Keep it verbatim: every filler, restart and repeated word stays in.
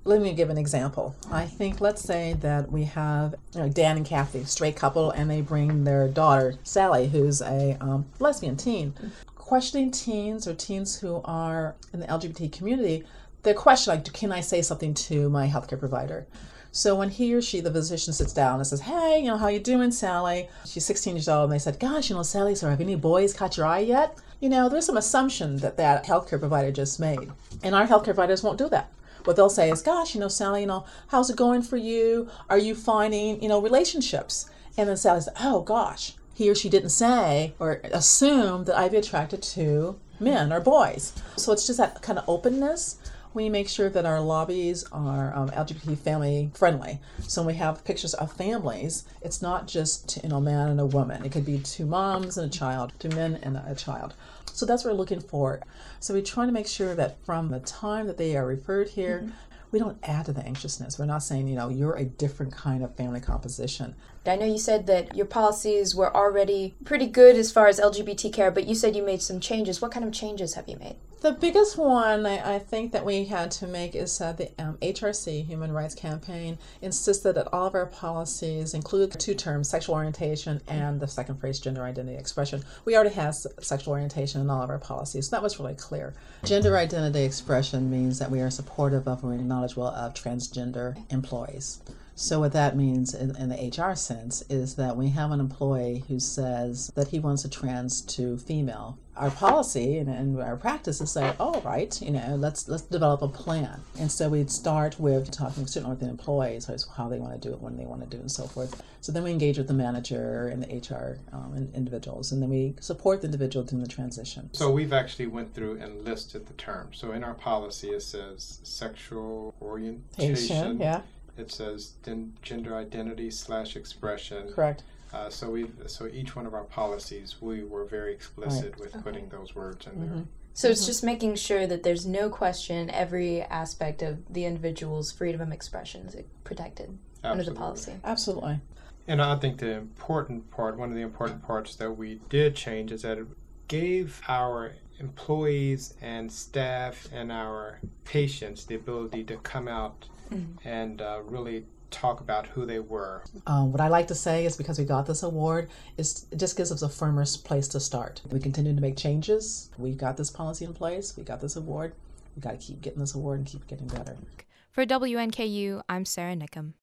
Let me give an example. I think, let's say that we have, you know, Dan and Kathy, straight couple, and they bring their daughter, Sally, who's a um, lesbian teen. Questioning teens or teens who are in the L G B T community, they're questioning, like, can I say something to my healthcare provider? So when he or she, the physician, sits down and says, hey, you know, how you doing, Sally? She's sixteen years old, and they said, gosh, you know, Sally, so have any boys caught your eye yet? You know, there's some assumption that that healthcare provider just made. And our healthcare providers won't do that. What they'll say is, gosh, you know, Sally, you know, how's it going for you? Are you finding, you know, relationships? And then Sally says, oh, gosh, he or she didn't say or assume that I'd be attracted to men or boys. So it's just that kind of openness. We make sure that our lobbies are um, L G B T family friendly. So when we have pictures of families, it's not just, you know, a man and a woman. It could be two moms and a child, two men and a child. So that's what we're looking for. So we try to make sure that from the time that they are referred here, mm-hmm. we don't add to the anxiousness. We're not saying, you know, you're a different kind of family composition. I know you said that your policies were already pretty good as far as L G B T care, but you said you made some changes. What kind of changes have you made? The biggest one I, I think that we had to make is uh, the um, H R C, Human Rights Campaign, insisted that all of our policies include two terms, sexual orientation and the second phrase, gender identity expression. We already have sexual orientation in all of our policies. So that was really clear. Gender identity expression means that we are supportive of and knowledgeable of transgender employees. So what that means in, in the H R sense is that we have an employee who says that he wants to trans to female. Our policy and, and our practice is say, oh, right, you know, let's let's develop a plan. And so we'd start with talking certainly with the employees, how they want to do it, when they want to do it, and so forth. So then we engage with the manager and the H R um, and individuals, and then we support the individual through the transition. So we've actually went through and listed the terms. So in our policy it says sexual orientation. Patient, yeah. It says gender identity slash expression. Correct. Uh, so we, so each one of our policies, we were very explicit right. with okay. putting those words in mm-hmm. there. So it's just making sure that there's no question every aspect of the individual's freedom of expression is protected Absolutely. Under the policy. Absolutely. And I think the important part, one of the important parts that we did change is that it gave our employees and staff and our patients the ability to come out mm-hmm. and uh, really talk about who they were. Um, what I like to say is because we got this award, is it just gives us a firmer place to start. We continue to make changes. We got this policy in place. We got this award. We got to keep getting this award and keep getting better. For W N K U, I'm Sarah Nickham.